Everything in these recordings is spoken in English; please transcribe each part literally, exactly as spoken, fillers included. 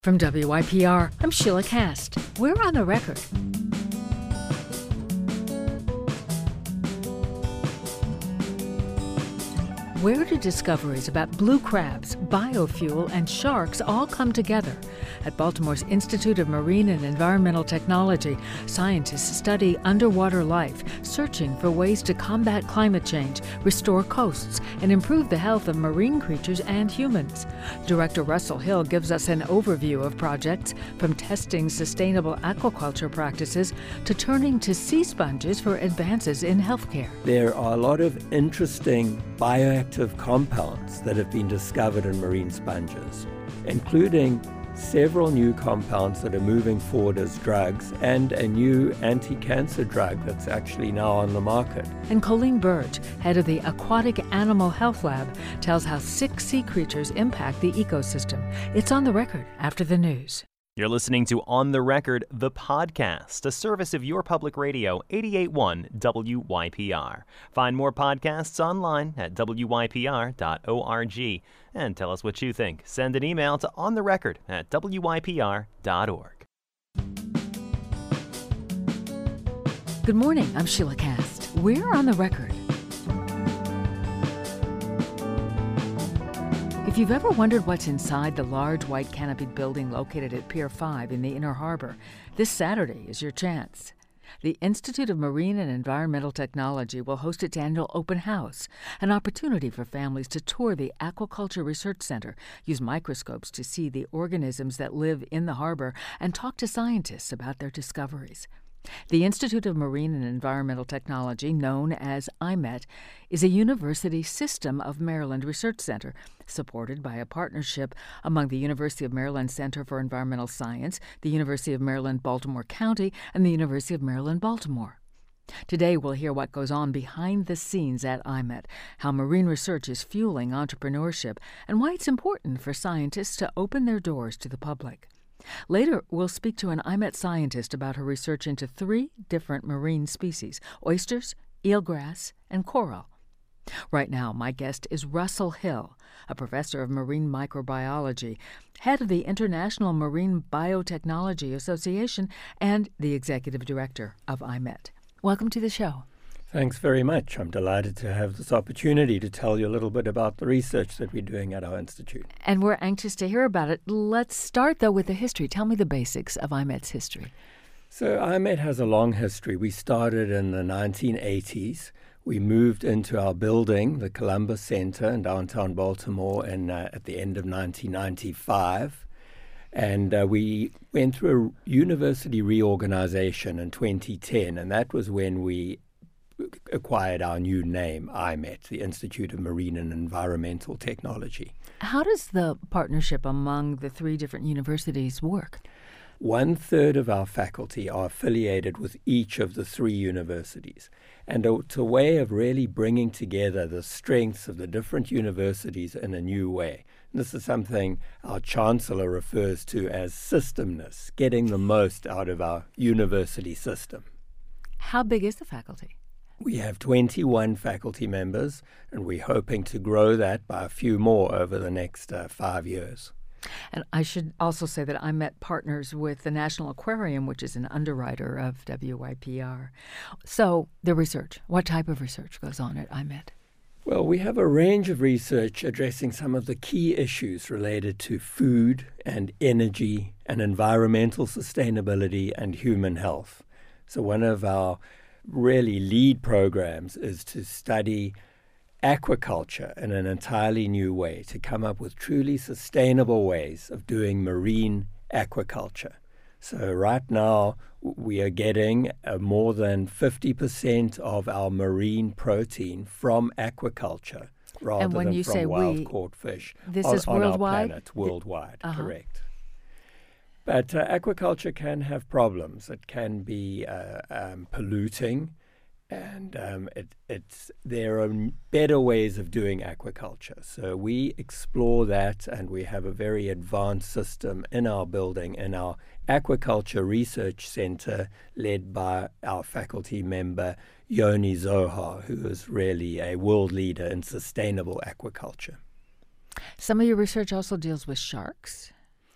From W Y P R, I'm Sheila Cast. We're on the record. Where do discoveries about blue crabs, biofuel, and sharks all come together? At Baltimore's Institute of Marine and Environmental Technology, scientists study underwater life, searching for ways to combat climate change, restore coasts, and improve the health of marine creatures and humans. Director Russell Hill gives us an overview of projects, from testing sustainable aquaculture practices to turning to sea sponges for advances in healthcare. There are a lot of interesting bioactive compounds that have been discovered in marine sponges, including several new compounds that are moving forward as drugs and a new anti-cancer drug that's actually now on the market. And Colleen Burge, head of the Aquatic Animal Health Lab, tells how sick sea creatures impact the ecosystem. It's on the record after the news. You're listening to On the Record, the podcast, a service of your public radio, eighty-eight point one W Y P R. Find more podcasts online at W Y P R dot org. And tell us what you think. Send an email to ontherecord at W Y P R dot org. Good morning, I'm Sheila Cast. We're on the record. If you've ever wondered what's inside the large white canopied building located at Pier five in the Inner Harbor, this Saturday is your chance. The Institute of Marine and Environmental Technology will host its annual open house, an opportunity for families to tour the Aquaculture Research Center, use microscopes to see the organisms that live in the harbor, and talk to scientists about their discoveries. The Institute of Marine and Environmental Technology, known as I M E T, is a University System of Maryland research center supported by a partnership among the University of Maryland Center for Environmental Science, the University of Maryland Baltimore County, and the University of Maryland Baltimore. Today, we'll hear what goes on behind the scenes at I M E T, how marine research is fueling entrepreneurship, and why it's important for scientists to open their doors to the public. Later, we'll speak to an I M E T scientist about her research into three different marine species: oysters, eelgrass, and coral. Right now, my guest is Russell Hill, a professor of marine microbiology, head of the International Marine Biotechnology Association, and the executive director of I M E T. Welcome to the show. Thanks very much. I'm delighted to have this opportunity to tell you a little bit about the research that we're doing at our institute. And we're anxious to hear about it. Let's start, though, with the history. Tell me the basics of I M E T's history. So I M E T has a long history. We started in the nineteen eighties. We moved into our building, the Columbus Center in downtown Baltimore, in, uh, at the end of nineteen ninety-five. And uh, we went through a university reorganization in twenty ten, and that was when we acquired our new name, I M E T, the Institute of Marine and Environmental Technology. How does the partnership among the three different universities work? One third of our faculty are affiliated with each of the three universities. And it's a way of really bringing together the strengths of the different universities in a new way. And this is something our chancellor refers to as systemness, getting the most out of our university system. How big is the faculty? We have twenty-one faculty members, and we're hoping to grow that by a few more over the next uh, five years. And I should also say that I M E T partners with the National Aquarium, which is an underwriter of W Y P R. So the research, what type of research goes on at I M E T? Well, we have a range of research addressing some of the key issues related to food and energy and environmental sustainability and human health. So one of our really lead programs is to study aquaculture in an entirely new way, to come up with truly sustainable ways of doing marine aquaculture. So right now we are getting uh, more than fifty percent of our marine protein from aquaculture rather and when than you from say wild we, caught fish this on, is on worldwide? our planet, worldwide, uh-huh. Correct. But uh, aquaculture can have problems. It can be uh, um, polluting, and um, it, it's there are better ways of doing aquaculture. So we explore that, and we have a very advanced system in our building, in our Aquaculture Research Center, led by our faculty member, Yoni Zohar, who is really a world leader in sustainable aquaculture. Some of your research also deals with sharks.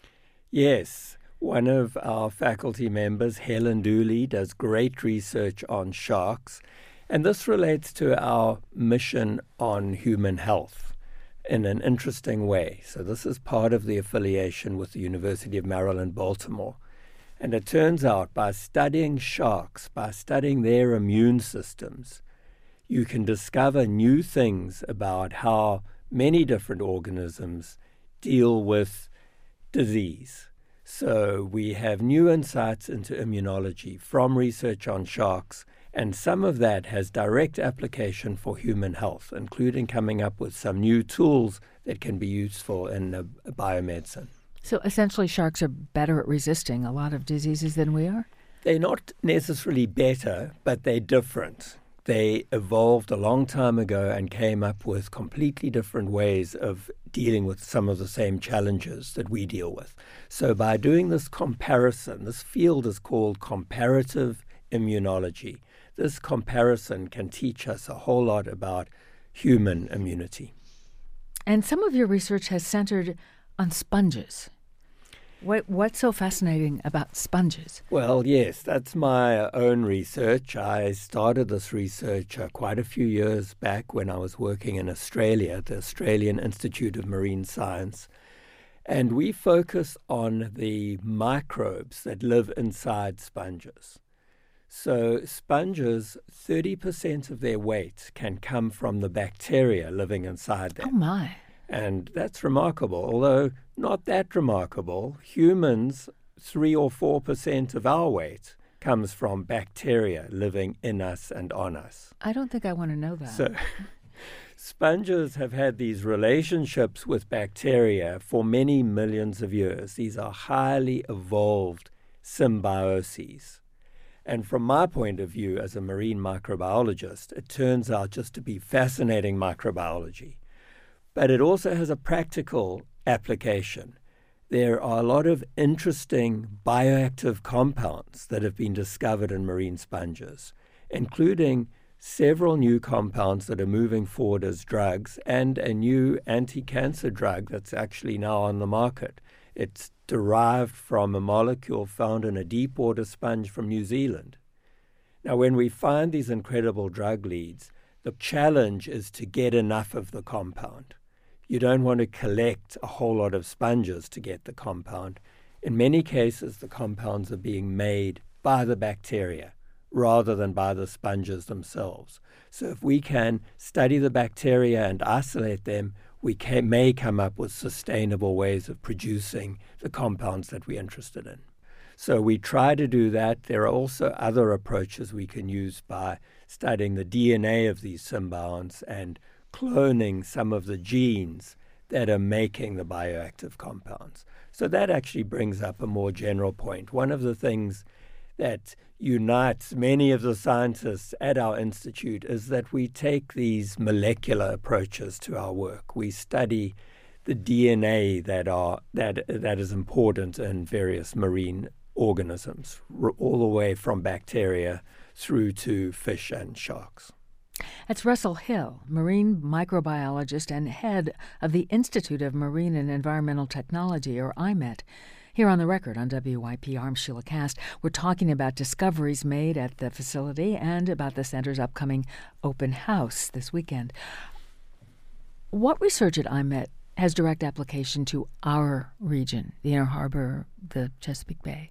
Yes. One of our faculty members, Helen Dooley, does great research on sharks, and this relates to our mission on human health in an interesting way. So this is part of the affiliation with the University of Maryland, Baltimore. And it turns out by studying sharks, by studying their immune systems, you can discover new things about how many different organisms deal with disease. So we have new insights into immunology from research on sharks, and some of that has direct application for human health, including coming up with some new tools that can be useful in uh, biomedicine. So essentially sharks are better at resisting a lot of diseases than we are? They're not necessarily better, but they're different. They evolved a long time ago and came up with completely different ways of dealing with some of the same challenges that we deal with. So by doing this comparison, this field is called comparative immunology. This comparison can teach us a whole lot about human immunity. And some of your research has centered on sponges. What, what's so fascinating about sponges? Well, yes, that's my own research. I started this research uh, quite a few years back when I was working in Australia, at the Australian Institute of Marine Science. And we focus on the microbes that live inside sponges. So sponges, thirty percent of their weight can come from the bacteria living inside them. Oh, my. And that's remarkable, although not that remarkable. Humans, three or four percent of our weight comes from bacteria living in us and on us. I don't think I want to know that. So sponges have had these relationships with bacteria for many millions of years. These are highly evolved symbioses. And from my point of view as a marine microbiologist, it turns out just to be fascinating microbiology. But it also has a practical application. There are a lot of interesting bioactive compounds that have been discovered in marine sponges, including several new compounds that are moving forward as drugs and a new anti-cancer drug that's actually now on the market. It's derived from a molecule found in a deep water sponge from New Zealand. Now, when we find these incredible drug leads, the challenge is to get enough of the compound. You don't want to collect a whole lot of sponges to get the compound. In many cases, the compounds are being made by the bacteria rather than by the sponges themselves. So if we can study the bacteria and isolate them, we can, may come up with sustainable ways of producing the compounds that we're interested in. So we try to do that. There are also other approaches we can use by studying the D N A of these symbionts and cloning some of the genes that are making the bioactive compounds. So that actually brings up a more general point. One of the things that unites many of the scientists at our institute is that we take these molecular approaches to our work. We study the D N A that are that that is important in various marine organisms, all the way from bacteria through to fish and sharks. That's Russell Hill, marine microbiologist and head of the Institute of Marine and Environmental Technology, or I MET. Here on The Record on W Y P R, I'm Sheila Cast. We're talking about discoveries made at the facility and about the center's upcoming open house this weekend. What research at I MET has direct application to our region, the Inner Harbor, the Chesapeake Bay?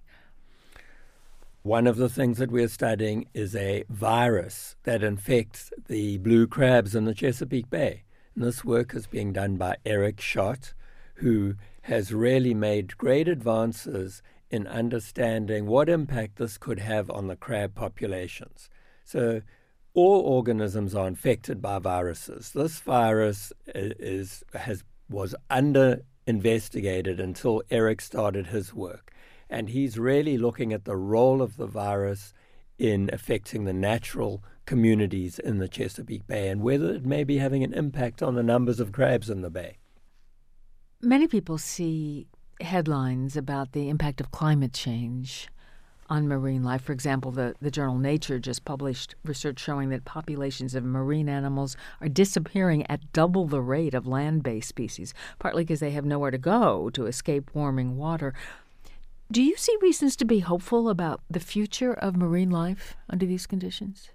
One of the things that we're studying is a virus that infects the blue crabs in the Chesapeake Bay. And this work is being done by Eric Schott, who has really made great advances in understanding what impact this could have on the crab populations. So all organisms are infected by viruses. This virus is has was under investigated until Eric started his work. And he's really looking at the role of the virus in affecting the natural communities in the Chesapeake Bay and whether it may be having an impact on the numbers of crabs in the bay. Many people see headlines about the impact of climate change on marine life. For example, the, the journal Nature just published research showing that populations of marine animals are disappearing at double the rate of land-based species, partly because they have nowhere to go to escape warming water. Do you see reasons to be hopeful about the future of marine life under these conditions?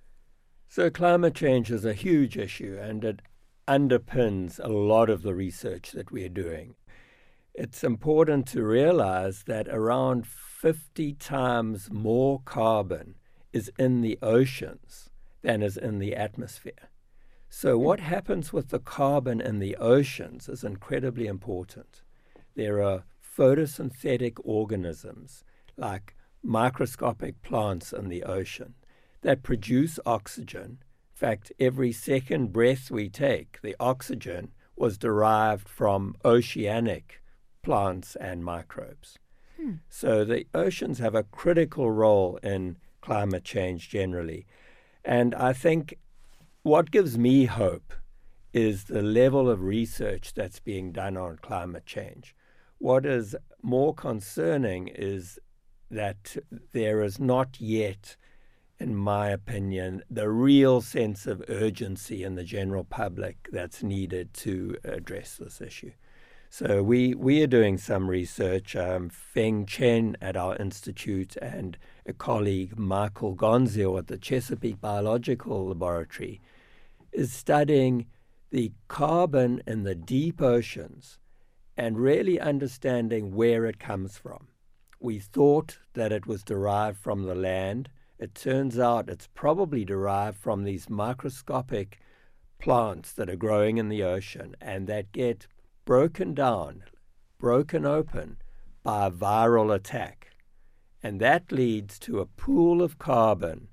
So climate change is a huge issue, and it underpins a lot of the research that we're doing. It's important to realize that around fifty times more carbon is in the oceans than is in the atmosphere. So what happens with the carbon in the oceans is incredibly important. There are photosynthetic organisms like microscopic plants in the ocean that produce oxygen. In fact, every second breath we take, the oxygen was derived from oceanic plants and microbes. Hmm. So the oceans have a critical role in climate change generally. And I think what gives me hope is the level of research that's being done on climate change. What is more concerning is that there is not yet, in my opinion, the real sense of urgency in the general public that's needed to address this issue. So we, we are doing some research. Um, Feng Chen at our institute and a colleague, Michael Gonzio at the Chesapeake Biological Laboratory, is studying the carbon in the deep oceans and really understanding where it comes from. We thought that it was derived from the land. It turns out it's probably derived from these microscopic plants that are growing in the ocean and that get broken down, broken open by a viral attack. And that leads to a pool of carbon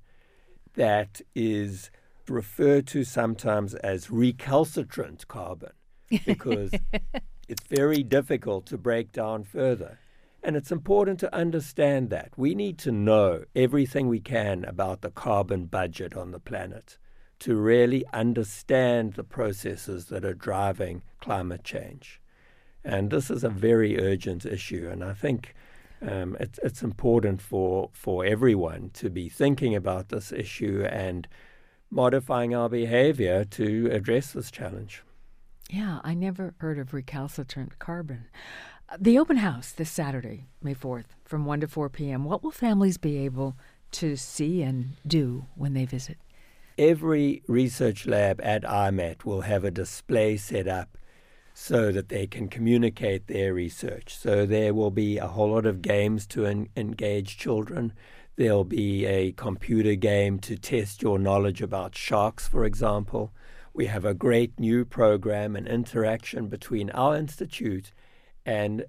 that is referred to sometimes as recalcitrant carbon because it's very difficult to break down further. And it's important to understand that. We need to know everything we can about the carbon budget on the planet to really understand the processes that are driving climate change. And this is a very urgent issue, and I think um, it's, it's important for, for everyone to be thinking about this issue and modifying our behavior to address this challenge. Yeah, I never heard of recalcitrant carbon. The open house this Saturday, May fourth, from one to four p.m., what will families be able to see and do when they visit? Every research lab at I M E T will have a display set up so that they can communicate their research. So there will be a whole lot of games to en- engage children. There'll be a computer game to test your knowledge about sharks, for example. We have a great new program, an interaction between our institute and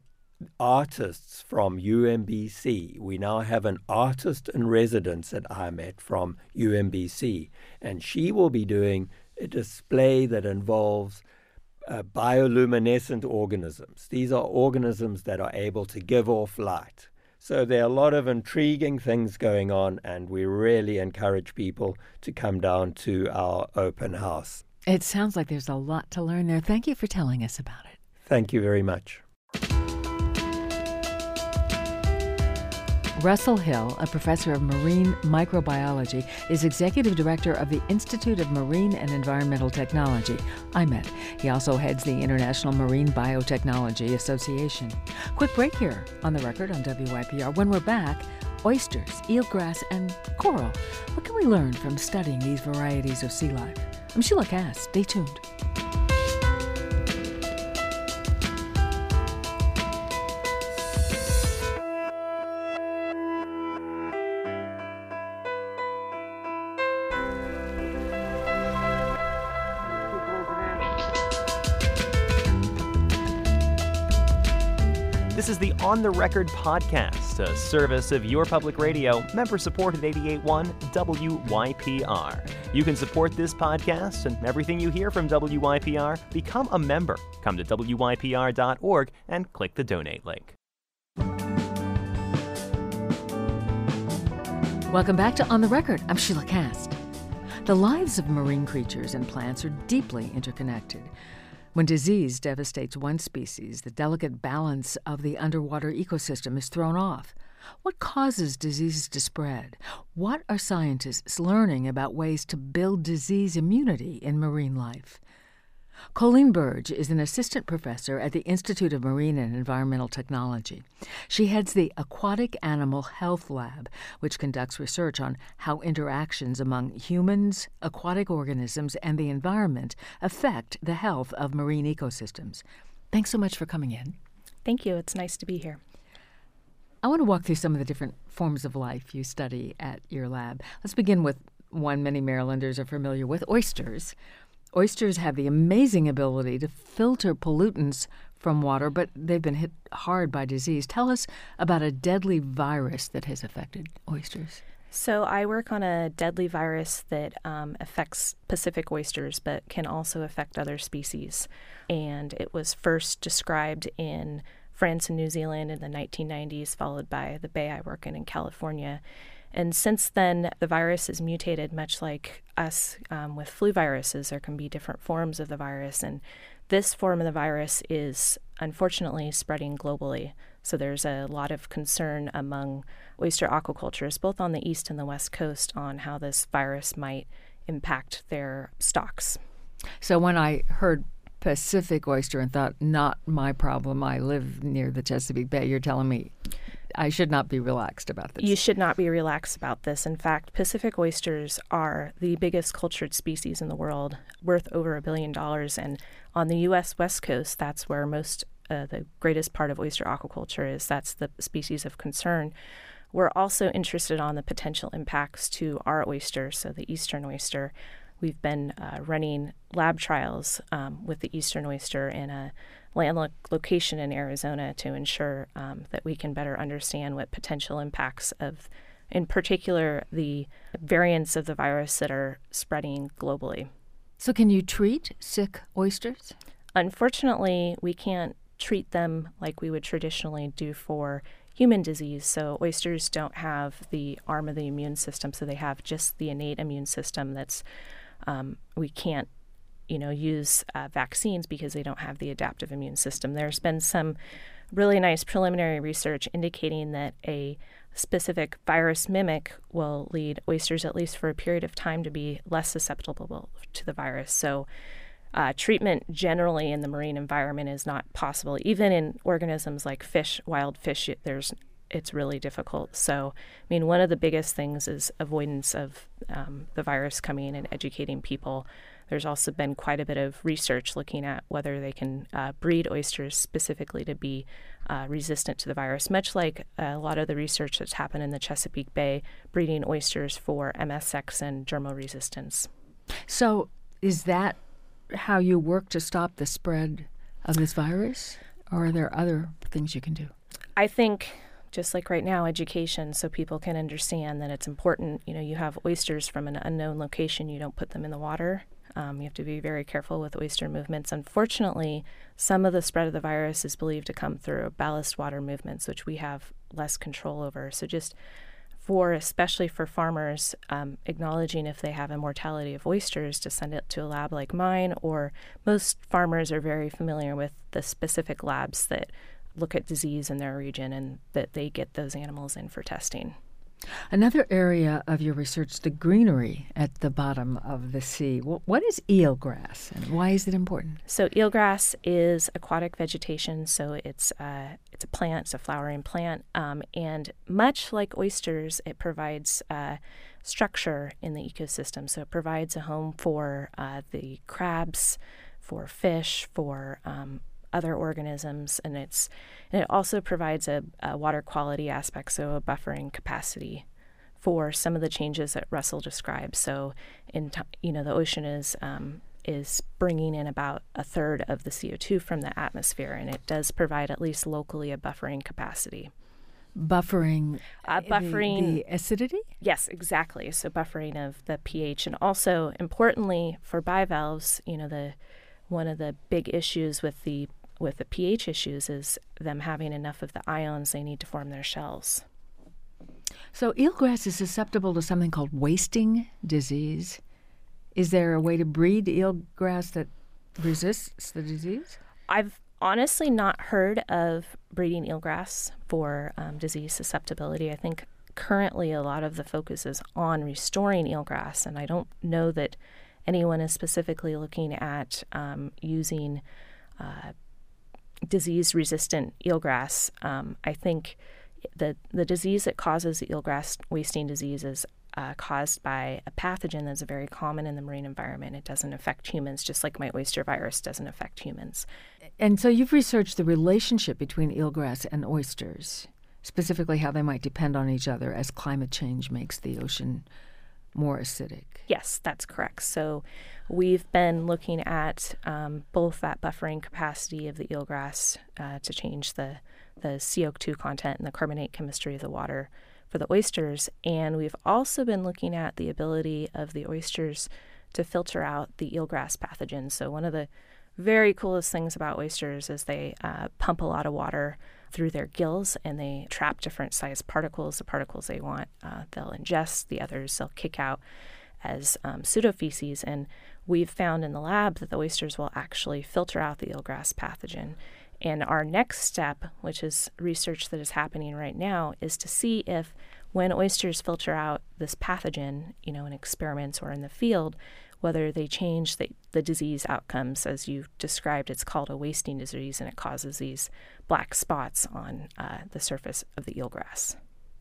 artists from U M B C. We now have an artist in residence at I M E T from U M B C, and she will be doing a display that involves uh, bioluminescent organisms. These are organisms that are able to give off light. So there are a lot of intriguing things going on, and we really encourage people to come down to our open house. It sounds like there's a lot to learn there. Thank you for telling us about it. Thank you very much. Russell Hill, a professor of marine microbiology, is executive director of the Institute of Marine and Environmental Technology, I M E T. He also heads the International Marine Biotechnology Association. Quick break here on The Record on W Y P R. When we're back, oysters, eelgrass, and coral. What can we learn from studying these varieties of sea life? I'm Sheila Cass. Stay tuned. This is the On the Record podcast, a service of your public radio, member-supported eighty-eight point one W Y P R. You can support this podcast and everything you hear from W Y P R. Become a member. Come to W Y P R dot org and click the donate link. Welcome back to On the Record. I'm Sheila Cass. The lives of marine creatures and plants are deeply interconnected. When disease devastates one species, the delicate balance of the underwater ecosystem is thrown off. What causes diseases to spread? What are scientists learning about ways to build disease immunity in marine life? Colleen Burge is an assistant professor at the Institute of Marine and Environmental Technology. She heads the Aquatic Animal Health Lab, which conducts research on how interactions among humans, aquatic organisms, and the environment affect the health of marine ecosystems. Thanks so much for coming in. Thank you. It's nice to be here. I want to walk through some of the different forms of life you study at your lab. Let's begin with one many Marylanders are familiar with, oysters. Oysters have the amazing ability to filter pollutants from water, but they've been hit hard by disease. Tell us about a deadly virus that has affected oysters. So I work on a deadly virus that um, affects Pacific oysters, but can also affect other species. And it was first described in France and New Zealand in the nineteen nineties, followed by the bay I work in in California. And since then, the virus has mutated, much like us um, with flu viruses. There can be different forms of the virus, and this form of the virus is unfortunately spreading globally. So there's a lot of concern among oyster aquaculturists, both on the east and the west coast, on how this virus might impact their stocks. So when I heard Pacific oyster and thought, not my problem, I live near the Chesapeake Bay, you're telling me I should not be relaxed about this. You should not be relaxed about this. In fact, Pacific oysters are the biggest cultured species in the world, worth over a billion dollars. And on the U S West Coast, that's where most, uh, the greatest part of oyster aquaculture is. That's the species of concern. We're also interested on the potential impacts to our oyster, so the eastern oyster. We've been uh, running lab trials um, with the eastern oyster in a landlocked location in Arizona to ensure um, that we can better understand what potential impacts of, in particular, the variants of the virus that are spreading globally. So can you treat sick oysters? Unfortunately, we can't treat them like we would traditionally do for human disease. So oysters don't have the arm of the immune system, so they have just the innate immune system that's, um, we can't you know, use uh, vaccines because they don't have the adaptive immune system. There's been some really nice preliminary research indicating that a specific virus mimic will lead oysters, at least for a period of time, to be less susceptible to the virus. So uh, treatment generally in the marine environment is not possible. Even in organisms like fish, wild fish, there's it's really difficult. So, I mean, one of the biggest things is avoidance of um, the virus coming in and educating people. There's also been quite a bit of research looking at whether they can uh, breed oysters specifically to be uh, resistant to the virus, much like a lot of the research that's happened in the Chesapeake Bay, breeding oysters for M S X and germal resistance. So is that how you work to stop the spread of this virus, or are there other things you can do? I think, just like right now, education, so people can understand that it's important. You know, you have oysters from an unknown location, you don't put them in the water. Um, you have to be very careful with oyster movements. Unfortunately, some of the spread of the virus is believed to come through ballast water movements, which we have less control over. So just for, especially for farmers, um, acknowledging if they have a mortality of oysters to send it to a lab like mine, or most farmers are very familiar with the specific labs that look at disease in their region and that they get those animals in for testing. Another area of your research, the greenery at the bottom of the sea. What is eelgrass and why is it important? So eelgrass is aquatic vegetation, so it's uh, it's a plant, it's a flowering plant, um, and much like oysters, it provides uh, structure in the ecosystem. So it provides a home for uh, the crabs, for fish, for um, other organisms, and it's and it also provides a, a water quality aspect, so a buffering capacity for some of the changes that Russell described. So, in t- you know, the ocean is um, is bringing in about a third of the C O two from the atmosphere, and it does provide at least locally a buffering capacity. Buffering, uh, buffering the, the acidity? Yes, exactly. So buffering of the pH, and also importantly for bivalves, you know, the one of the big issues with the with the pH issues is them having enough of the ions they need to form their shells. So eelgrass is susceptible to something called wasting disease. Is there a way to breed eelgrass that resists the disease? I've honestly not heard of breeding eelgrass for um, disease susceptibility. I think currently a lot of the focus is on restoring eelgrass, and I don't know that anyone is specifically looking at um, using uh, disease-resistant eelgrass, um, I think the the disease that causes eelgrass wasting disease is uh, caused by a pathogen that's very common in the marine environment. It doesn't affect humans, just like my oyster virus doesn't affect humans. And so you've researched the relationship between eelgrass and oysters, specifically how they might depend on each other as climate change makes the ocean more acidic. Yes, that's correct. So we've been looking at um, both that buffering capacity of the eelgrass uh, to change the, the C O two content and the carbonate chemistry of the water for the oysters. And we've also been looking at the ability of the oysters to filter out the eelgrass pathogens. So one of the very coolest things about oysters is they uh, pump a lot of water through their gills, and they trap different size particles. The particles they want, uh, they'll ingest. The others they'll kick out as um, pseudofeces. And we've found in the lab that the oysters will actually filter out the eelgrass pathogen. And our next step, which is research that is happening right now, is to see if when oysters filter out this pathogen, you know, in experiments or in the field, whether they change the, the disease outcomes. As you described, it's called a wasting disease, and it causes these black spots on uh, the surface of the eelgrass.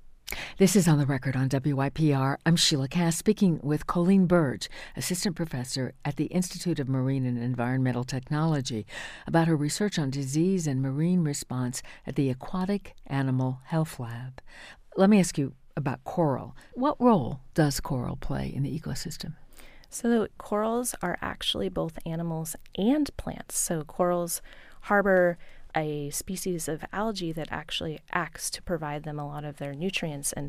This is On the Record on W Y P R. I'm Sheila Cass, speaking with Colleen Burge, assistant professor at the Institute of Marine and Environmental Technology, about her research on disease and marine response at the Aquatic Animal Health Lab. Let me ask you about coral. What role does coral play in the ecosystem? So corals are actually both animals and plants. So corals harbor a species of algae that actually acts to provide them a lot of their nutrients. And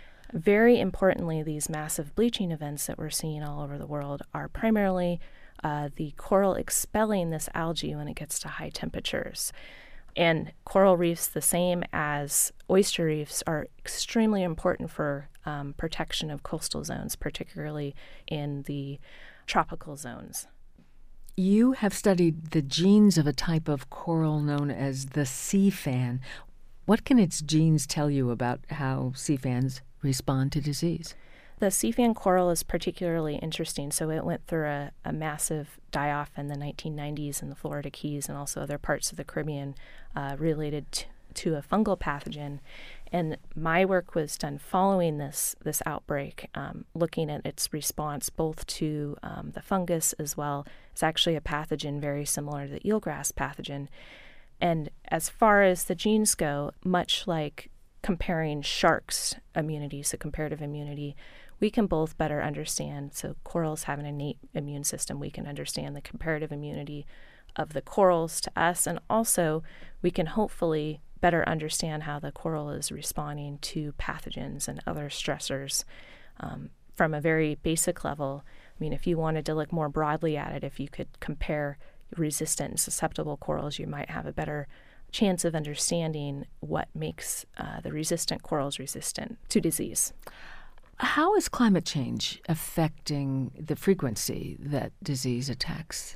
very importantly, these massive bleaching events that we're seeing all over the world are primarily uh, the coral expelling this algae when it gets to high temperatures. And coral reefs, the same as oyster reefs, are extremely important for um, protection of coastal zones, particularly in the tropical zones. You have studied the genes of a type of coral known as the sea fan. What can its genes tell you about how sea fans respond to disease? The sea fan coral is particularly interesting. So it went through a, a massive die-off in the nineteen nineties in the Florida Keys and also other parts of the Caribbean uh, related to, to a fungal pathogen. And my work was done following this this outbreak, um, looking at its response both to um, the fungus as well. It's actually a pathogen very similar to the eelgrass pathogen. And as far as the genes go, much like comparing sharks' immunity, so comparative immunity, we can both better understand. So corals have an innate immune system. We can understand the comparative immunity of the corals to us, and also we can hopefully better understand how the coral is responding to pathogens and other stressors um, from a very basic level. I mean, if you wanted to look more broadly at it, if you could compare resistant and susceptible corals, you might have a better chance of understanding what makes uh, the resistant corals resistant to disease. How is climate change affecting the frequency that disease attacks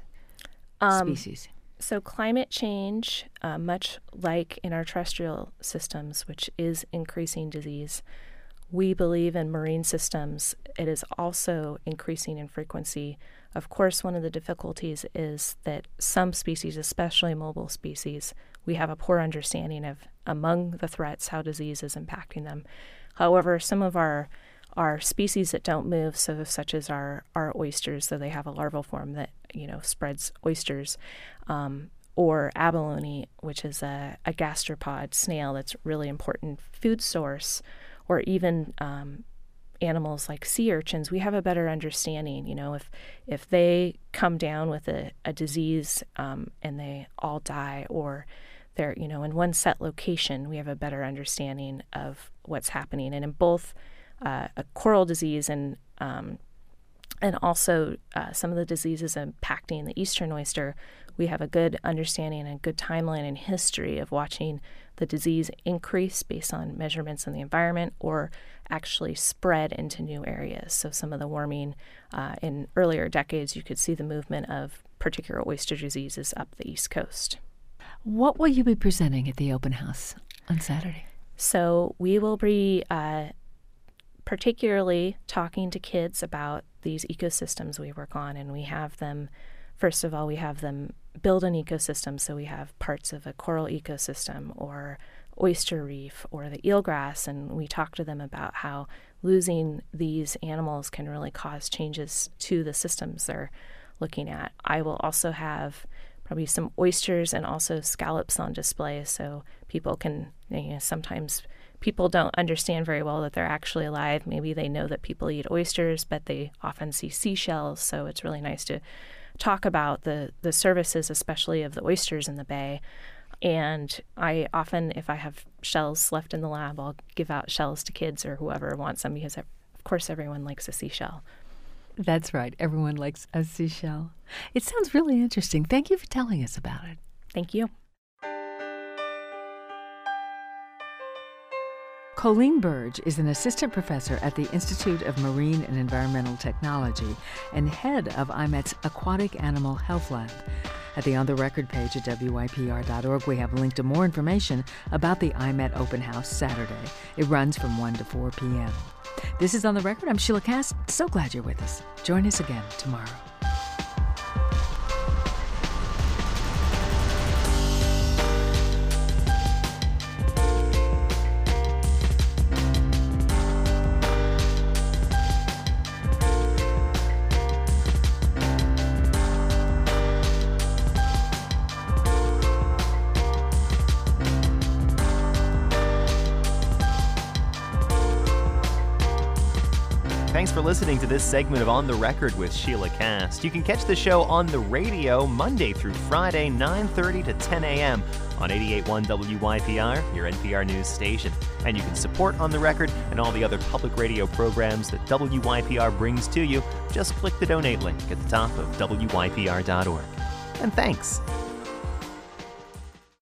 um, species? So climate change, uh, much like in our terrestrial systems, which is increasing disease, we believe in marine systems, it is also increasing in frequency. Of course, one of the difficulties is that some species, especially mobile species, we have a poor understanding of, among the threats, how disease is impacting them. However, some of our Our species that don't move, so such as our, our oysters, so they have a larval form that, you know, spreads oysters, um, or abalone, which is a, a gastropod snail that's really important food source, or even um, animals like sea urchins, we have a better understanding. You know, if if they come down with a, a disease um, and they all die, or they're, you know, in one set location, we have a better understanding of what's happening. And in both Uh, a coral disease and um, and also uh, some of the diseases impacting the eastern oyster, we have a good understanding and good timeline and history of watching the disease increase based on measurements in the environment or actually spread into new areas. So some of the warming uh, in earlier decades, you could see the movement of particular oyster diseases up the East Coast. What will you be presenting at the open house on Saturday? So we will be uh, particularly talking to kids about these ecosystems we work on, and we have them, first of all, we have them build an ecosystem. So we have parts of a coral ecosystem or oyster reef or the eelgrass, and we talk to them about how losing these animals can really cause changes to the systems they're looking at. I will also have probably some oysters and also scallops on display, so people can, you know, sometimes people don't understand very well that they're actually alive. Maybe they know that people eat oysters, but they often see seashells, so it's really nice to talk about the, the services, especially of the oysters in the bay. And I often, if I have shells left in the lab, I'll give out shells to kids or whoever wants them, because, of course, everyone likes a seashell. That's right. Everyone likes a seashell. It sounds really interesting. Thank you for telling us about it. Thank you. Colleen Burge is an assistant professor at the Institute of Marine and Environmental Technology and head of I M E T's Aquatic Animal Health Lab. At the On the Record page at W Y P R dot org, we have a link to more information about the I M E T Open House Saturday. It runs from one to four p.m. This is On the Record. I'm Sheila Cass. So glad you're with us. Join us again tomorrow. Thanks for listening to this segment of On the Record with Sheila Cass. You can catch the show on the radio Monday through Friday, nine thirty to ten a.m. on eighty-eight point one W Y P R, your N P R news station. And you can support On the Record and all the other public radio programs that W Y P R brings to you. Just click the donate link at the top of W Y P R dot org. And thanks.